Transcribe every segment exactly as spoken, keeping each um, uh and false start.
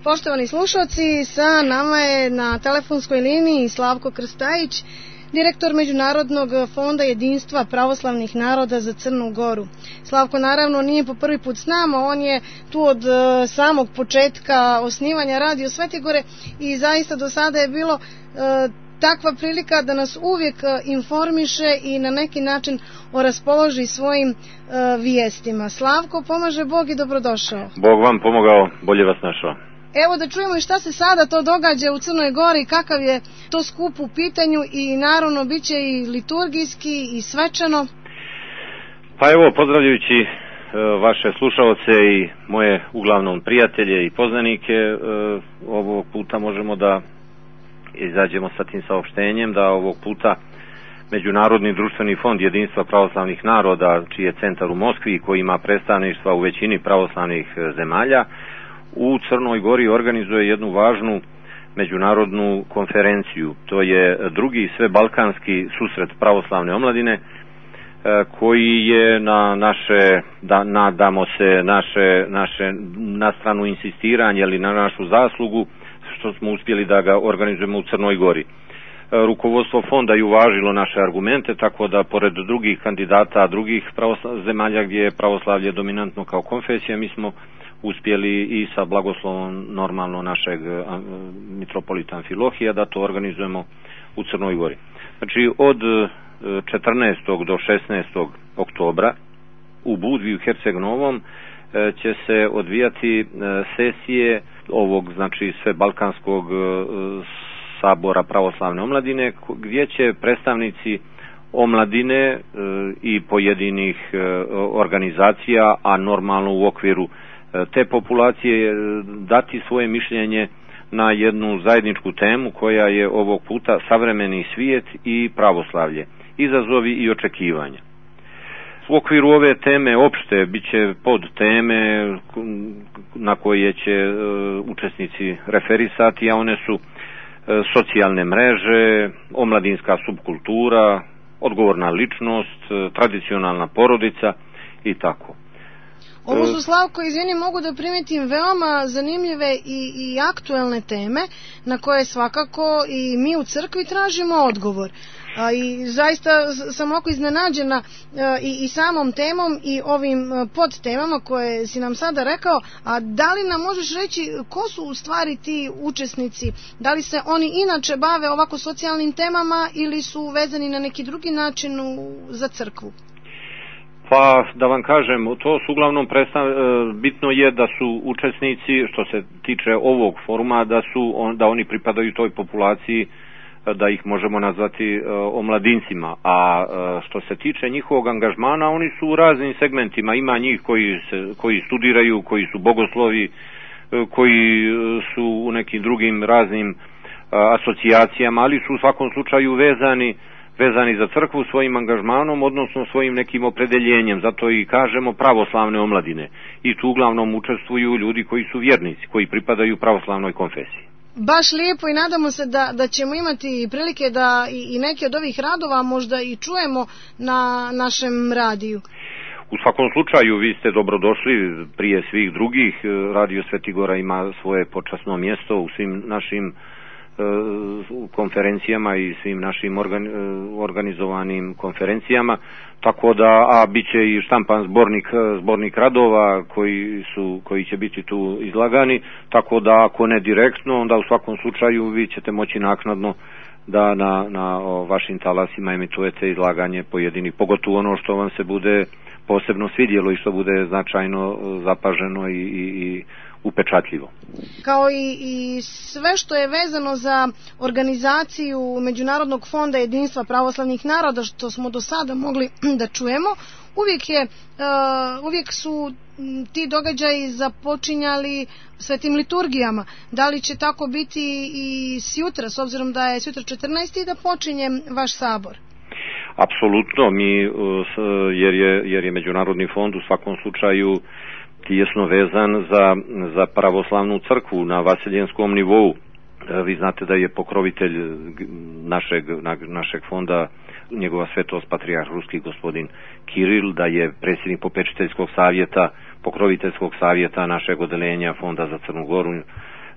Poštovani slušalci, sa nama je na telefonskoj liniji Slavko Krstajić, direktor Međunarodnog fonda jedinstva pravoslavnih naroda za Crnu Goru. Slavko naravno nije po prvi put s nama, on je tu od uh, samog početka osnivanja Radio Svete Gore i zaista do sada je bilo uh, takva prilika da nas uvijek uh, informiše i na neki način oraspoloži svojim uh, vijestima. Slavko, pomaže Bog i dobrodošao. Bog vam pomogao, bolje vas našao. Evo da čujemo i šta se sada to događa u Crnoj Gori, kakav je to skup u pitanju i naravno bit će i liturgijski i svečano. Pa evo, pozdravljajući e, vaše slušalce i moje uglavnom prijatelje i poznanike, e, ovog puta možemo da izađemo sa tim saopštenjem da ovog puta Međunarodni društveni fond jedinstva pravoslavnih naroda, čiji je centar u Moskvi, koji ima predstavništva u većini pravoslavnih zemalja, u Crnoj Gori organizuje jednu važnu međunarodnu konferenciju. To je drugi svebalkanski susret pravoslavne omladine, koji je na naše, da, nadamo se, naše, naše na stranu insistiranje ili na našu zaslugu, što smo uspjeli da ga organizujemo u Crnoj Gori. Rukovodstvo fonda je uvažilo naše argumente, tako da pored drugih kandidata, drugih zemalja gdje je pravoslavlje dominantno kao konfesija, mi smo uspjeli i sa blagoslovom normalno našeg mitropolita Amfilohija da to organizujemo u Crnoj Gori. Znači od četrnaestog do šesnaestog oktobra u Budvi u Herceg Novom će se odvijati sesije ovog, znači, svebalkanskog sabora pravoslavne omladine, gdje će predstavnici omladine i pojedinih organizacija, a normalno u okviru te populacije, dati svoje mišljenje na jednu zajedničku temu koja je ovog puta savremeni svijet i pravoslavlje, izazovi i očekivanja. U okviru ove teme opšte bit će pod teme na koje će učesnici referisati, a one su socijalne mreže, omladinska subkultura, odgovorna ličnost, tradicionalna porodica i tako. Ovo su, Slavko, izvini, mogu da primijetim veoma zanimljive i, i aktuelne teme na koje svakako i mi u crkvi tražimo odgovor. A, I zaista sam oko iznenađena a, i, i samom temom i ovim podtemama koje si nam sada rekao. A da li nam možeš reći ko su u stvari ti učesnici? Da li se oni inače bave ovako socijalnim temama ili su vezani na neki drugi način u, za crkvu? Pa da vam kažem, to su uglavnom predstav, bitno je da su učesnici, što se tiče ovog foruma, da su on, da oni pripadaju toj populaciji, da ih možemo nazvati omladincima, a što se tiče njihovog angažmana, oni su u raznim segmentima. Ima njih koji se, koji studiraju, koji su bogoslovi, koji su u nekim drugim raznim asocijacijama, ali su u svakom slučaju vezani vezani za crkvu svojim angažmanom, odnosno svojim nekim opredeljenjem, zato i kažemo pravoslavne omladine. I tu uglavnom učestvuju ljudi koji su vjernici, koji pripadaju pravoslavnoj konfesiji. Baš lijepo i nadamo se da, da ćemo imati prilike da i, i neke od ovih radova možda i čujemo na našem radiju. U svakom slučaju vi ste dobrodošli prije svih drugih. Radio Sveti Gora ima svoje počasno mjesto u svim našim konferencijama i svim našim organizovanim konferencijama, tako da, a bit će i štampan zbornik, zbornik radova koji su, koji će biti tu izlagani, tako da ako ne direktno, onda u svakom slučaju vi ćete moći naknadno da na, na o, vašim talasima emitujete izlaganje pojedini, pogotovo ono što vam se bude posebno svidjelo i što bude značajno zapaženo i, i, i upečatljivo. Kao i, i sve što je vezano za organizaciju Međunarodnog fonda jedinstva pravoslavnih naroda, što smo do sada mogli da čujemo, uvijek je, uh, uvijek su ti događaji započinjali svetim liturgijama. Da li će tako biti i sjutra, s obzirom da je sjutra četrnaesti da počinje vaš sabor? Apsolutno, mi, jer je, jer je Međunarodni fond u svakom slučaju tijesno vezan za, za pravoslavnu crkvu na vasiljenskom nivou. Vi znate da je pokrovitelj našeg, našeg fonda njegova svetost patrijarh ruski gospodin Kiril, da je predsjednik popečiteljskog savjeta, pokroviteljskog savjeta našeg odeljenja Fonda za Crnu Goru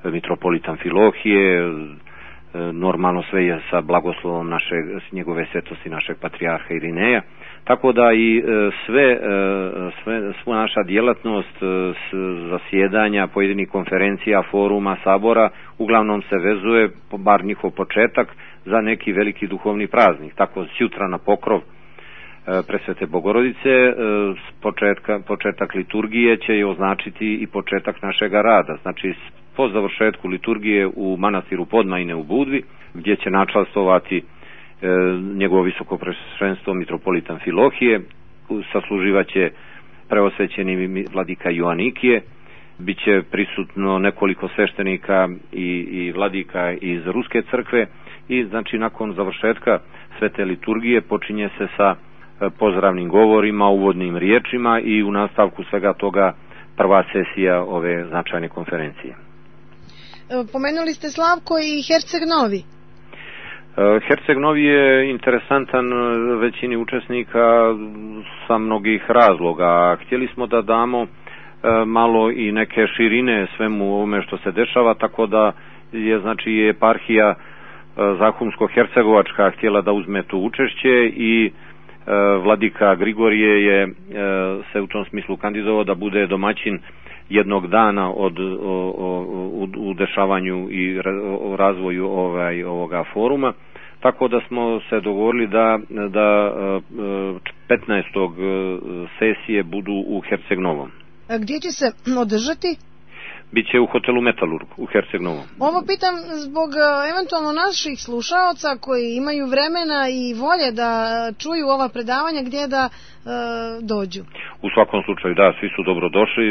mitropolit Amfilohije, normalno sve je sa blagoslovom našeg, njegove svetosti našeg patrijarha Irineja, tako da i sve, sve sva naša djelatnost zasjedanja pojedinih konferencija, foruma, sabora uglavnom se vezuje, bar njihov početak, za neki veliki duhovni praznik. Tako sjutra na pokrov Presvete Bogorodice početka, početak liturgije će označiti i početak našega rada. Znači po završetku liturgije u manastiru Podmajine u Budvi, gdje će načastovati e, njegovo visoko prešvenstvo mitropolit Amfilohije, sasluživaće preosvećeni vladika Joanikije, bit će prisutno nekoliko sveštenika i, i vladika iz Ruske crkve i znači nakon završetka svete liturgije počinje se sa pozdravnim govorima, uvodnim riječima i u nastavku svega toga prva sesija ove značajne konferencije. Pomenuli ste, Slavko, i Herceg Novi. Herceg Novi je interesantan većini učesnika sa mnogih razloga. Htjeli smo da damo malo i neke širine svemu ovome što se dešava, tako da je znači eparhija Zahumsko-Hercegovačka htjela da uzme tu učešće i vladika Grigorije je se u tom smislu kandidovao da bude domaćin jednog dana od o, o, u, u dešavanju i o razvoju ovaj ovoga foruma, tako da smo se dogovorili da da petnaestog sesije budu u Herceg Novom. A gdje će se održati? Biće u hotelu Metalurg u Herceg Novom. Ovo pitam zbog eventualno naših slušaoca koji imaju vremena i volje da čuju ova predavanja, gdje da e, dođu. U svakom slučaju da, svi su dobrodošli.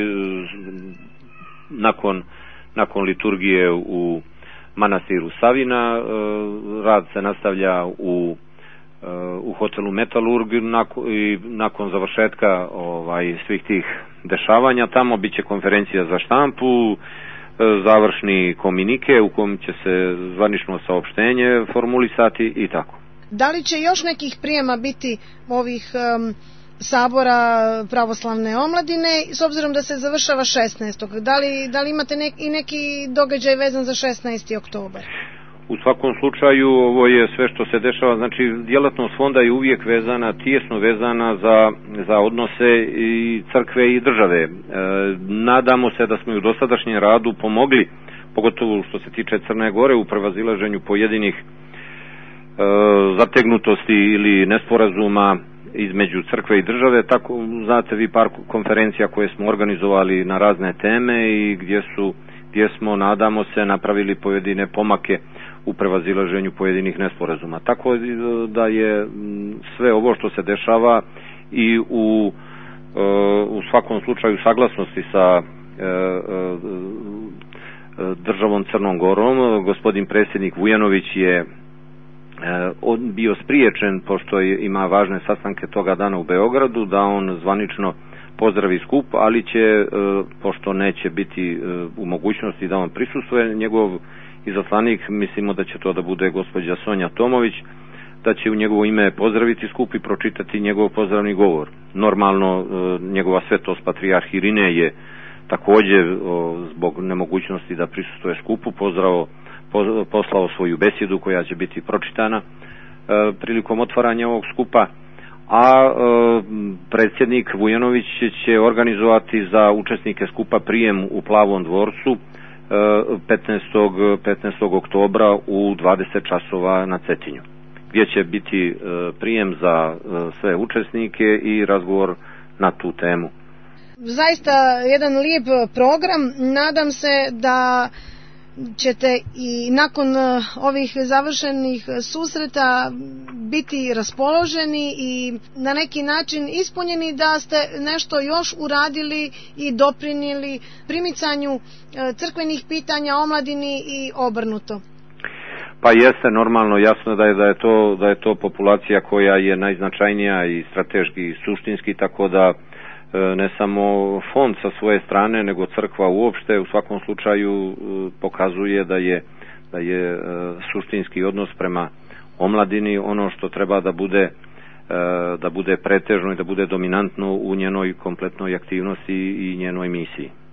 Nakon, nakon liturgije u manastiru Savina e, rad se nastavlja u u hotelu Metalurg nakon, i nakon završetka ovaj, svih tih dešavanja tamo bit će konferencija za štampu, završni komunike u kojem će se zvanično saopštenje formulisati i tako. Da li će još nekih prijema biti ovih um, sabora pravoslavne omladine, s obzirom da se završava šesnaestog? Da li, da li imate nek, i neki događaj vezan za šesnaesti oktobar? U svakom slučaju ovo je sve što se dešava, znači djelatnost fonda je uvijek vezana, tijesno vezana za, za odnose i crkve i države. E, nadamo se da smo i u dosadašnjem radu pomogli, pogotovo što se tiče Crne Gore, u prevazilaženju pojedinih e, zategnutosti ili nesporazuma između crkve i države. Tako znate vi par konferencija koje smo organizovali na razne teme i gdje su gdje smo, nadamo se, napravili pojedine pomake u prevazilaženju pojedinih nesporazuma. Tako da je sve ovo što se dešava i u, u svakom slučaju saglasnosti sa državom Crnom Gorom. Gospodin predsjednik Vujanović je bio spriječen, pošto ima važne sastanke toga dana u Beogradu, da on zvanično pozdravi skup, ali će, pošto neće biti u mogućnosti da on prisustvuje, njegov izaslanik, mislimo da će to da bude gospođa Sonja Tomović, da će u njegovo ime pozdraviti skup i pročitati njegov pozdravni govor. Normalno, njegova svetost patrijarh Irinej je također zbog nemogućnosti da prisustvuje skupu pozdravo, poslao svoju besjedu koja će biti pročitana prilikom otvaranja ovog skupa, a e, predsjednik Vujanović će organizovati za učesnike skupa prijem u Plavom dvorcu e, petnaestog oktobra u dvadeset časova na Cetinju, gdje će biti e, prijem za e, sve učesnike i razgovor na tu temu. Zaista jedan lijep program, nadam se da ćete i nakon ovih završenih susreta biti raspoloženi i na neki način ispunjeni da ste nešto još uradili i doprinijeli primicanju crkvenih pitanja omladini i obrnuto. Pa jeste, normalno, jasno da je, da je to, da je to populacija koja je najznačajnija i strateški i suštinski, tako da ne samo fond sa svoje strane, nego crkva uopšte u svakom slučaju pokazuje da je, da je suštinski odnos prema omladini ono što treba da bude, da bude pretežno i da bude dominantno u njenoj kompletnoj aktivnosti i njenoj misiji.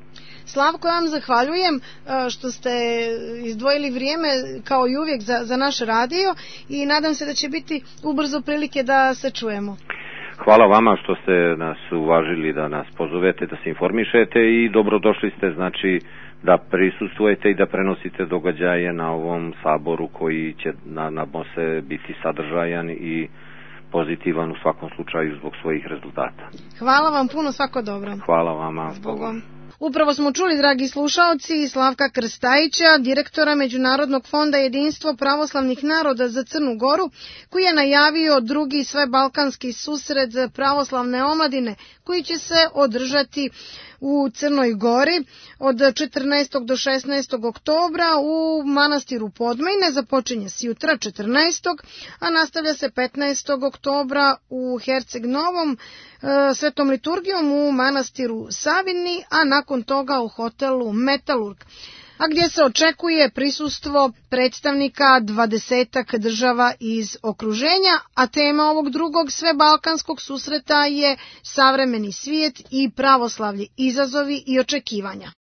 Slavko, ja vam zahvaljujem što ste izdvojili vrijeme kao i uvijek za, za naš radio i nadam se da će biti ubrzo prilike da se čujemo. Hvala vama što ste nas uvažili da nas pozovete, da se informišete i dobrodošli ste, znači da prisustvujete i da prenosite događaje na ovom saboru koji će nadamo se biti sadržajan i pozitivan u svakom slučaju zbog svojih rezultata. Hvala vam puno, svako dobro. Hvala vama. Zbogom. Upravo smo čuli, dragi slušaoci, Slavka Krstajića, direktora Međunarodnog fonda Jedinstvo pravoslavnih naroda za Crnu Goru, koji je najavio drugi svebalkanski susret pravoslavne omladine, koji će se održati u Crnoj Gori od četrnaestog do šesnaestog oktobra u manastiru Podmajne. Započinje s jutra četrnaestog a nastavlja se petnaestog oktobra u Herceg Novom e, svetom liturgijom u manastiru Savini, a nakon toga u hotelu Metalurg, a gdje se očekuje prisustvo predstavnika dvadesetak država iz okruženja, a tema ovog drugog svebalkanskog susreta je savremeni svijet i pravoslavlje, izazovi i očekivanja.